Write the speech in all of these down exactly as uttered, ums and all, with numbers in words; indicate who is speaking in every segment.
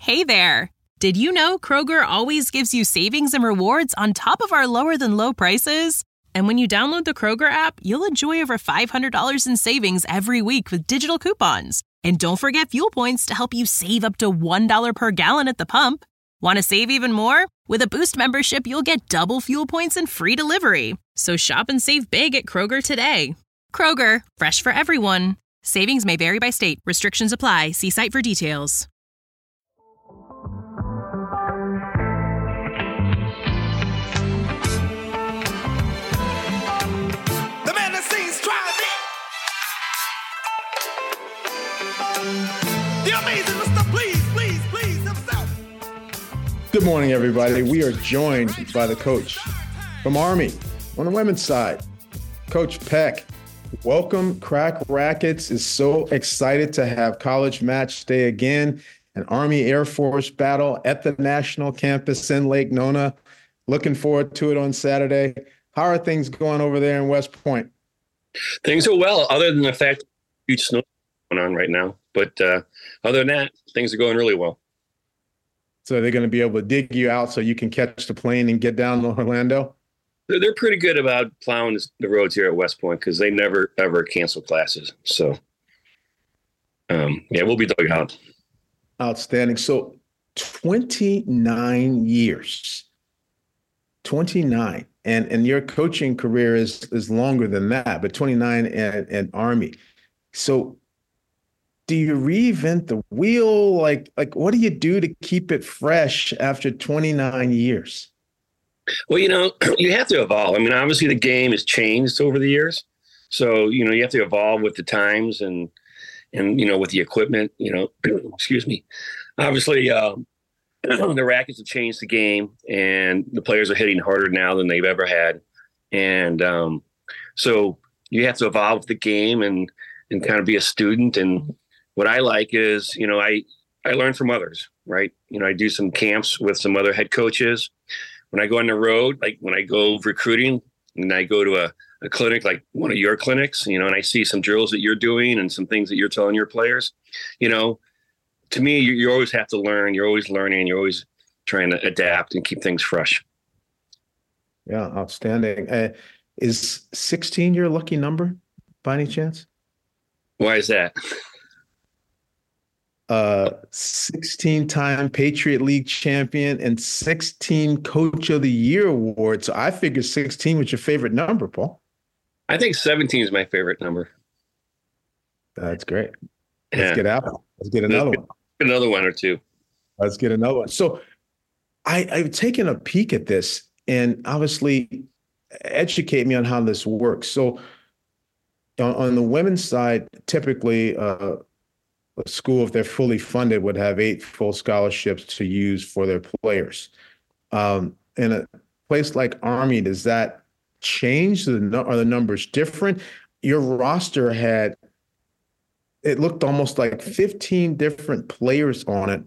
Speaker 1: Hey there! Did you know Kroger always gives you savings and rewards on top of our lower-than-low prices? And when you download the Kroger app, you'll enjoy over five hundred dollars in savings every week with digital coupons. And don't forget fuel points to help you save up to one dollar per gallon at the pump. Want to save even more? With a Boost membership, you'll get double fuel points and free delivery. So shop and save big at Kroger today. Kroger, fresh for everyone. Savings may vary by state. Restrictions apply. See site for details.
Speaker 2: Good morning, everybody. We are joined by the coach from Army on the women's side, Coach Peck. Welcome. Crack Rackets is so excited to have college match day again, an Army Air Force battle at the national campus in Lake Nona. Looking forward to it on Saturday. How are things going over there in West Point?
Speaker 3: Things are well, other than the fact huge snow going on right now. But uh, other than that, things are going really well.
Speaker 2: So they're going to be able to dig you out so you can catch the plane and get down to Orlando?
Speaker 3: They're, they're pretty good about plowing the roads here at West Point because they never, ever cancel classes. So, um, yeah, we'll be dug out.
Speaker 2: Outstanding. So twenty-nine years. twenty-nine. And and your coaching career is is longer than that, but twenty-nine at, at Army. So do you reinvent the wheel? Like, like what do you do to keep it fresh after twenty-nine years?
Speaker 3: Well, you know, you have to evolve. I mean, obviously the game has changed over the years. So, you know, you have to evolve with the times and, and, you know, with the equipment, you know, excuse me. Obviously, uh, the rackets have changed the game and the players are hitting harder now than they've ever had. And um, so you have to evolve with the game and, and kind of be a student. And what I like is, you know, I, I learn from others, right? You know, I do some camps with some other head coaches. When I go on the road, like when I go recruiting and I go to a, a clinic, like one of your clinics, you know, and I see some drills that you're doing and some things that you're telling your players, you know, to me, you, you always have to learn. You're always learning. You're always trying to adapt and keep things fresh.
Speaker 2: Yeah, outstanding. Uh, is sixteen your lucky number by any chance?
Speaker 3: Why is that?
Speaker 2: Uh, sixteen-time Patriot League champion and sixteen Coach of the Year award. So I figured sixteen was your favorite number, Paul.
Speaker 3: I think seventeen is my favorite number.
Speaker 2: That's great. Let's
Speaker 3: yeah.
Speaker 2: get out. Let's get another
Speaker 3: Let's
Speaker 2: one.
Speaker 3: Get another one or two.
Speaker 2: Let's get another one. So I, I've taken a peek at this and obviously educate me on how this works. So on, on the women's side, typically uh, a school, if they're fully funded, would have eight full scholarships to use for their players. Um, in a place like Army, does that change? Are the numbers different? Your roster had, it looked almost like fifteen different players on it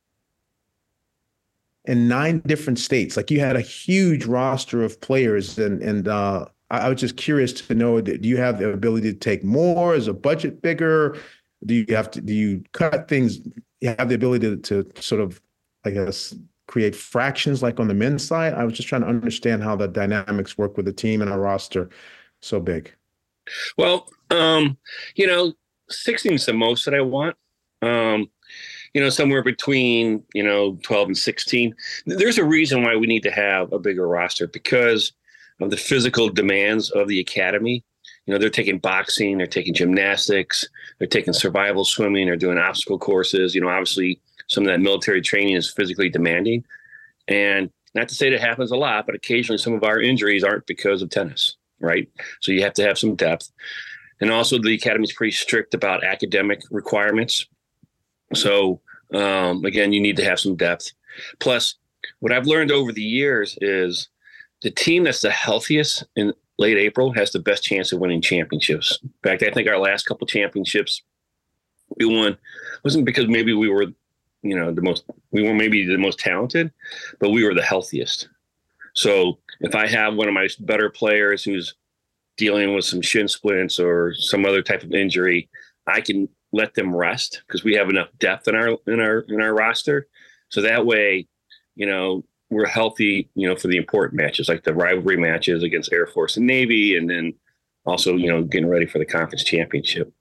Speaker 2: in nine different states. Like you had a huge roster of players. And, and uh, I, I was just curious to know, do you have the ability to take more? Is the budget bigger? Do you have to, do you cut things? You have the ability to, to sort of, I guess, create fractions like on the men's side? I was just trying to understand how the dynamics work with the team and a roster so big.
Speaker 3: Well, um, you know, sixteen is the most that I want. Um, you know, somewhere between, you know, twelve and sixteen. There's a reason why we need to have a bigger roster because of the physical demands of the academy. You know, they're taking boxing, they're taking gymnastics, they're taking survival swimming, they're doing obstacle courses. You know, obviously some of that military training is physically demanding. And not to say that happens a lot, but occasionally some of our injuries aren't because of tennis, right? So you have to have some depth. And also the academy is pretty strict about academic requirements. So, um, again, you need to have some depth. Plus, what I've learned over the years is the team that's the healthiest in late April has the best chance of winning championships. In fact, I think our last couple championships we won wasn't because maybe we were, you know, the most, we were maybe the most talented, but we were the healthiest. So if I have one of my better players who's dealing with some shin splints or some other type of injury, I can let them rest because we have enough depth in our in our in our roster. So that way, you know, we're healthy, you know, for the important matches like the rivalry matches against Air Force and Navy, and then also, you know, getting ready for the conference championship.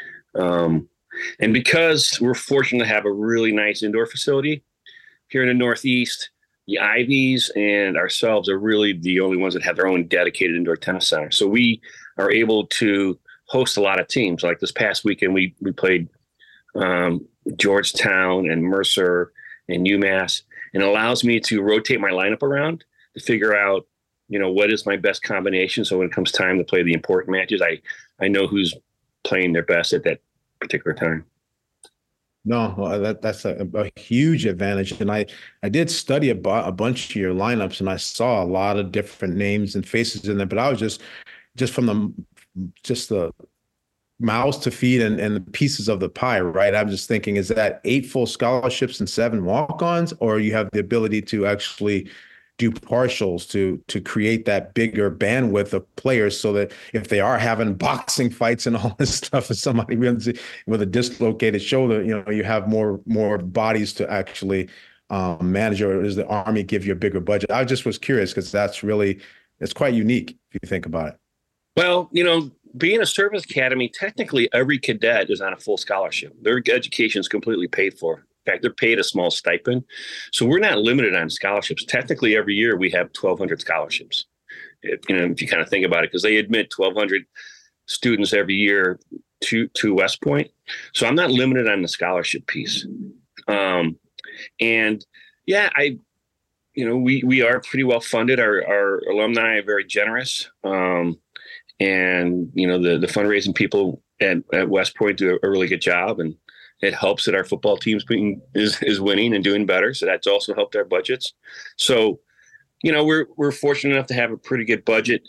Speaker 3: Um, and because we're fortunate to have a really nice indoor facility here in the Northeast, the Ivies and ourselves are really the only ones that have their own dedicated indoor tennis center. So we are able to host a lot of teams. Like this past weekend, we we played um, Georgetown and Mercer and UMass, and it allows me to rotate my lineup around to figure out, you know, what is my best combination. So when it comes time to play the important matches, I, I know who's playing their best at that particular time.
Speaker 2: No, well, that that's a, a huge advantage. And I, I did study a, bu- a bunch of your lineups, and I saw a lot of different names and faces in there. But I was just, just from the, just the mouths to feed and, and the pieces of the pie, right? I'm just thinking, is that eight full scholarships and seven walk-ons, or you have the ability to actually do partials to to create that bigger bandwidth of players so that if they are having boxing fights and all this stuff, if somebody with a dislocated shoulder, you know, you have more more bodies to actually um, manage, or does the Army give you a bigger budget? I just was curious because that's really, it's quite unique if you think about it.
Speaker 3: Well, you know, being a service academy, technically every cadet is on a full scholarship. Their education is completely paid for. In fact, they're paid a small stipend. So we're not limited on scholarships. Technically, every year we have twelve hundred scholarships. If, you know, if you kind of think about it, because they admit twelve hundred students every year to, to West Point. So I'm not limited on the scholarship piece. Um, and yeah, I, you know, we, we are pretty well funded. Our, our alumni are very generous. Um, and, you know, the, the fundraising people at, at West Point do a really good job. And it helps that our football team's being, is is winning and doing better. So that's also helped our budgets. So, you know, we're we're fortunate enough to have a pretty good budget.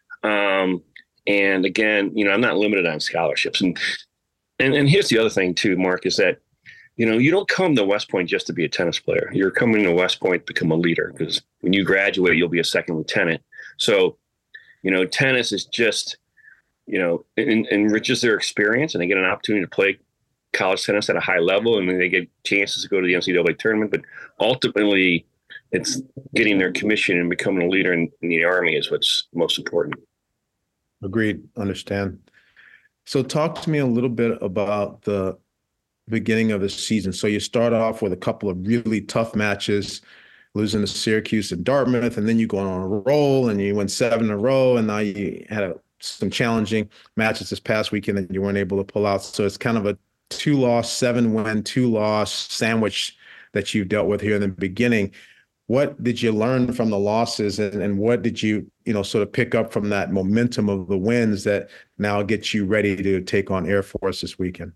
Speaker 3: Um, and again, you know, I'm not limited on scholarships. And, and and here's the other thing too, Mark, is that, you know, you don't come to West Point just to be a tennis player. You're coming to West Point to become a leader, because when you graduate, you'll be a second lieutenant. So, you know, tennis is just, you know, en- enriches their experience, and they get an opportunity to play college tennis at a high level, and then they get chances to go to the N C double A tournament. But ultimately, it's getting their commission and becoming a leader in, in the Army is what's most important.
Speaker 2: Agreed. Understand. So talk to me a little bit about the beginning of the season. So you start off with a couple of really tough matches, losing to Syracuse and Dartmouth, and then you go on a roll and you win seven in a row, and now you had a, some challenging matches this past weekend that you weren't able to pull out. So it's kind of a two-loss, seven-win, two-loss sandwich that you dealt with here in the beginning. What did you learn from the losses, and, and what did you, you know, sort of pick up from that momentum of the wins that now gets you ready to take on Air Force this weekend?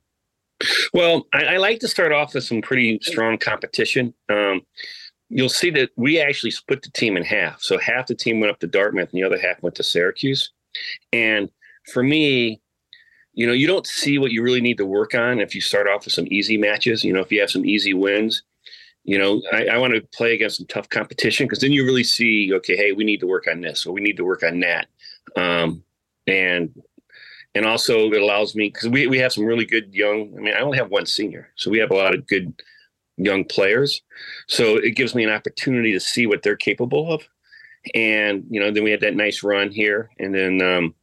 Speaker 3: Well, I, I like to start off with some pretty strong competition. Um, you'll see that we actually split the team in half. So half the team went up to Dartmouth and the other half went to Syracuse. And for me, you know, you don't see what you really need to work on if you start off with some easy matches. You know, if you have some easy wins, you know, I, I want to play against some tough competition, because then you really see, okay, hey, we need to work on this, or we need to work on that. Um, and and also it allows me, because we, we have some really good young, I mean, I only have one senior, so we have a lot of good young players. So it gives me an opportunity to see what they're capable of. And, you know, then we had that nice run here. And then, um,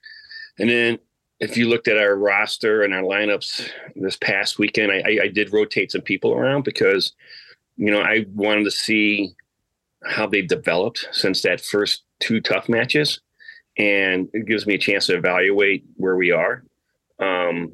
Speaker 3: and then, if you looked at our roster and our lineups this past weekend, I, I, I did rotate some people around because, you know, I wanted to see how they developed since that first two tough matches. And it gives me a chance to evaluate where we are. Um,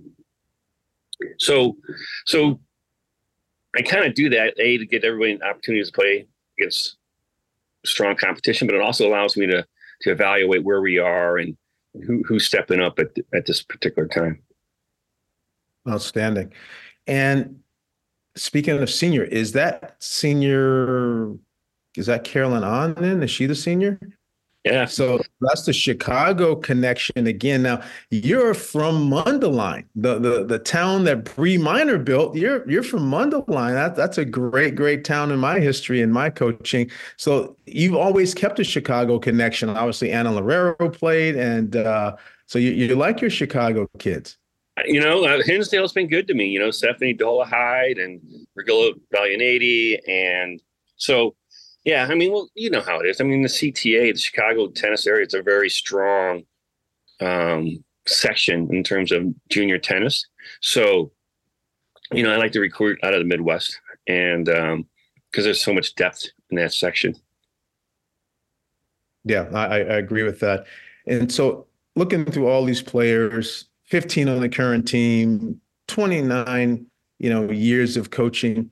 Speaker 3: so, so I kind of do that, A, to get everybody an opportunity to play against strong competition, but it also allows me to, to evaluate where we are and who who's stepping up at at this particular time.
Speaker 2: Outstanding. And speaking of senior, is that senior, is that Carolyn Onden? Is she the senior?
Speaker 3: Yeah.
Speaker 2: So that's the Chicago connection again. Now, you're from Mundelein, the the the town that Bree Minor built. You're you're from Mundelein. That, that's a great, great town in my history and my coaching. So you've always kept a Chicago connection. Obviously, Anna Lorero played, and uh, so you, you like your Chicago kids.
Speaker 3: You know, uh, Hinsdale's been good to me. You know, Stephanie Dolahide and Regilla Valianati, and so yeah. I mean, well, you know how it is. I mean, the C T A, the Chicago tennis area, it's a very strong um, section in terms of junior tennis. So, you know, I like to recruit out of the Midwest, and um, because there's so much depth in that section.
Speaker 2: Yeah, I, I agree with that. And so, looking through all these players, fifteen on the current team, twenty-nine, you know, years of coaching.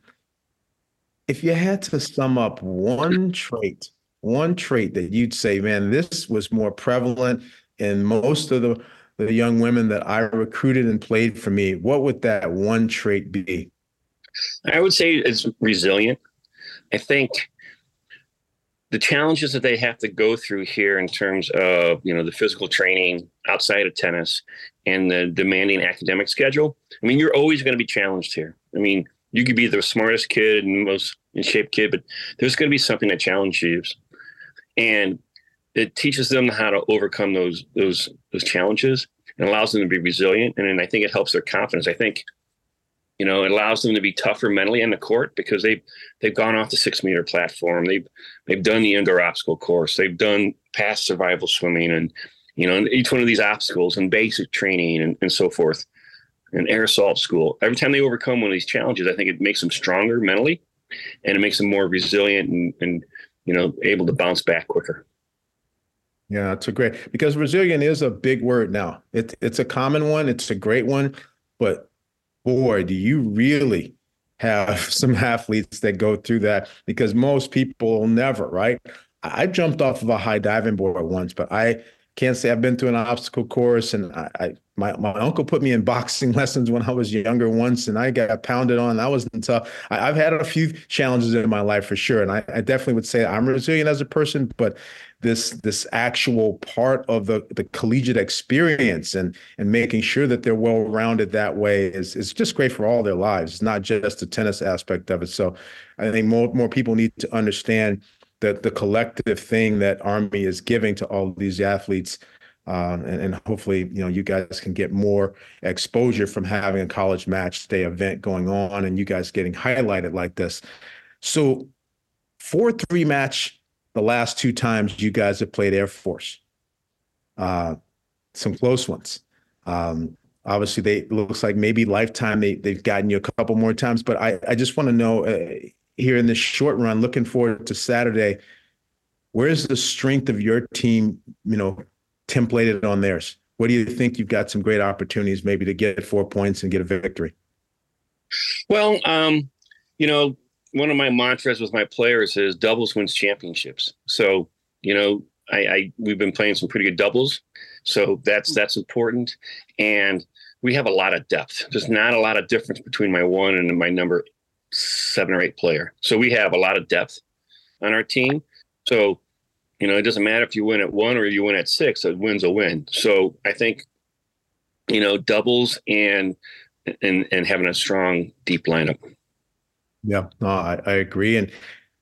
Speaker 2: If you had to sum up one trait, one trait that you'd say, man, this was more prevalent in most of the, the young women that I recruited and played for me, what would that one trait be?
Speaker 3: I would say it's resilient. I think the challenges that they have to go through here in terms of, you know, the physical training outside of tennis and the demanding academic schedule. I mean, you're always going to be challenged here. I mean, you could be the smartest kid and most in shape kid, but there's going to be something that challenges you. And it teaches them how to overcome those, those, those challenges and allows them to be resilient. And then I think it helps their confidence. I think, you know, it allows them to be tougher mentally on the court because they've they've gone off the six meter platform. They've they've done the indoor obstacle course. They've done past survival swimming, and you know, each one of these obstacles and basic training and, and so forth, and air assault school. Every time they overcome one of these challenges, I think it makes them stronger mentally, and it makes them more resilient and, and you know, able to bounce back quicker.
Speaker 2: Yeah, it's a great, because resilient is a big word now. It, it's a common one. It's a great one, but boy, do you really have some athletes that go through that, because most people never, right? I jumped off of a high diving board once, but I can't say I've been through an obstacle course. And I, I my, my uncle put me in boxing lessons when I was younger once, and I got pounded on. That wasn't tough. I, I've had a few challenges in my life for sure. And I, I definitely would say I'm resilient as a person, but this this actual part of the the collegiate experience and and making sure that they're well-rounded that way is is just great for all their lives. It's not just the tennis aspect of it. So I think more more people need to understand that the collective thing that Army is giving to all these athletes, um, and, and hopefully, you know, you guys can get more exposure from having a college match day event going on and you guys getting highlighted like this. So four three match the last two times you guys have played Air Force, uh, some close ones. Um, obviously, they it looks like maybe lifetime they they've gotten you a couple more times. But I I just want to know uh, here in this short run, looking forward to Saturday, where's the strength of your team? You know, templated on theirs. What do you think? You've got some great opportunities maybe to get four points and get a victory.
Speaker 3: Well, um, you know. One of my mantras with my players is doubles wins championships. So, you know, I, I we've been playing some pretty good doubles. So that's that's important. And we have a lot of depth. There's not a lot of difference between my one and my number seven or eight player. So we have a lot of depth on our team. So, you know, it doesn't matter if you win at one or you win at six, a win's a win. So I think, you know, doubles and and and having a strong, deep lineup.
Speaker 2: Yeah, no, I, I agree. And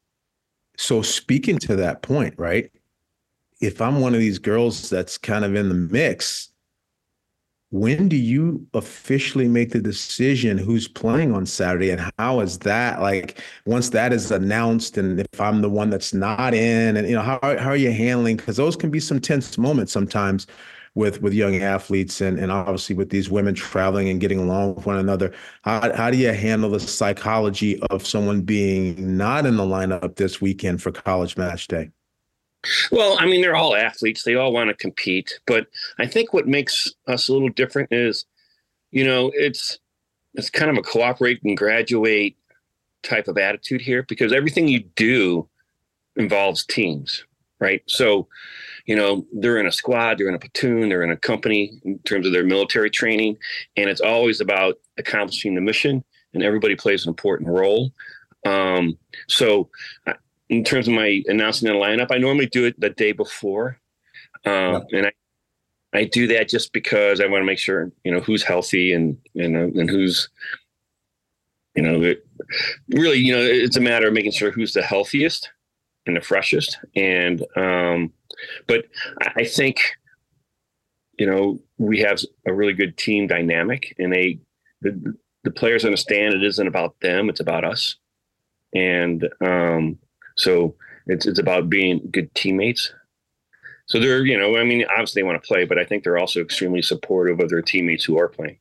Speaker 2: so speaking to that point, right, if I'm one of these girls that's kind of in the mix, when do you officially make the decision who's playing on Saturday, and how is that, like, once that is announced, and if I'm the one that's not in, and, you know, how, how are you handling, because those can be some tense moments sometimes with with young athletes, and, and obviously with these women traveling and getting along with one another. How, how do you handle the psychology of someone being not in the lineup this weekend for college match day?
Speaker 3: Well, I mean, they're all athletes. They all want to compete. But I think what makes us a little different is, you know, it's it's kind of a cooperate and graduate type of attitude here, because everything you do involves teams, right? So, you know, they're in a squad, they're in a platoon, they're in a company in terms of their military training. And it's always about accomplishing the mission, and everybody plays an important role. Um, so in terms of my announcing the lineup, I normally do it the day before. Um, yeah. And I, I do that just because I want to make sure, you know, who's healthy and, and, uh, and who's, you know, it, really, you know, it's a matter of making sure who's the healthiest and the freshest. And, um, but I think, you know, we have a really good team dynamic, and they, the, the players understand it isn't about them, it's about us. And um, so it's, it's about being good teammates. So they're, you know, I mean, obviously they want to play, but I think they're also extremely supportive of their teammates who are playing.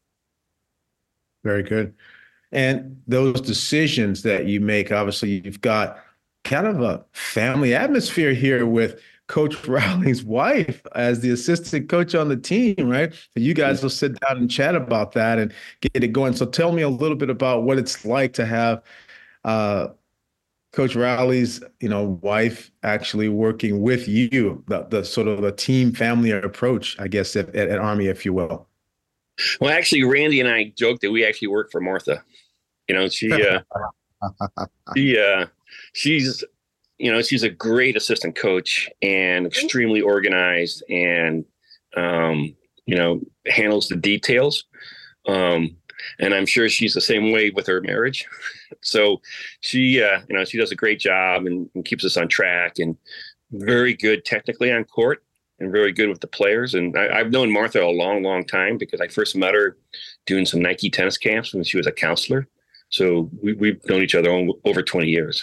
Speaker 2: Very good. And those decisions that you make, obviously you've got kind of a family atmosphere here with Coach Rowley's wife as the assistant coach on the team, right? So you guys will sit down and chat about that and get it going. So tell me a little bit about what it's like to have uh, Coach Rowley's, you know, wife actually working with you, the, the sort of the team family approach, I guess, at, at, at Army, if you will.
Speaker 3: Well, actually, Randy and I joked that we actually work for Martha. You know, she, uh, she, uh, she's, you know, she's a great assistant coach and extremely organized, and, um, you know, handles the details. Um, and I'm sure she's the same way with her marriage. So she, uh, you know, she does a great job and, and keeps us on track, and very good technically on court, and very good with the players. And I, I've known Martha a long, long time, because I first met her doing some Nike tennis camps when she was a counselor. So we, we've known each other over twenty years.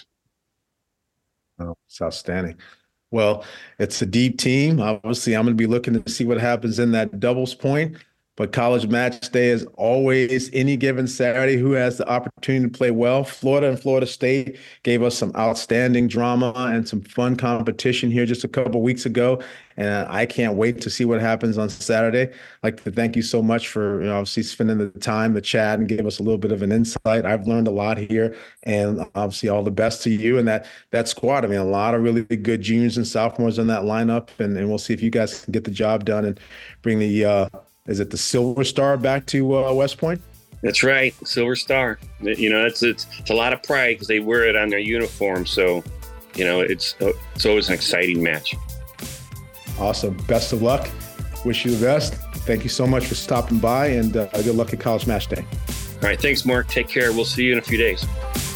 Speaker 2: Oh, it's outstanding. Well, it's a deep team. Obviously, I'm going to be looking to see what happens in that doubles point. But college match day is always any given Saturday. Who has the opportunity to play well? Florida and Florida State gave us some outstanding drama and some fun competition here just a couple of weeks ago. And I can't wait to see what happens on Saturday. I'd like to thank you so much for, you know, obviously spending the time to chat and give us a little bit of an insight. I've learned a lot here, and obviously all the best to you and that that squad. I mean, a lot of really good juniors and sophomores in that lineup, and, and we'll see if you guys can get the job done and bring the uh, is it the Silver Star back to uh, West Point?
Speaker 3: That's right, Silver Star. You know, it's it's, it's a lot of pride because they wear it on their uniform. So, you know, it's it's always an exciting match.
Speaker 2: Awesome. Best of luck. Wish you the best. Thank you so much for stopping by, and uh, good luck at College Match Day.
Speaker 3: All right. Thanks, Mark. Take care. We'll see you in a few days.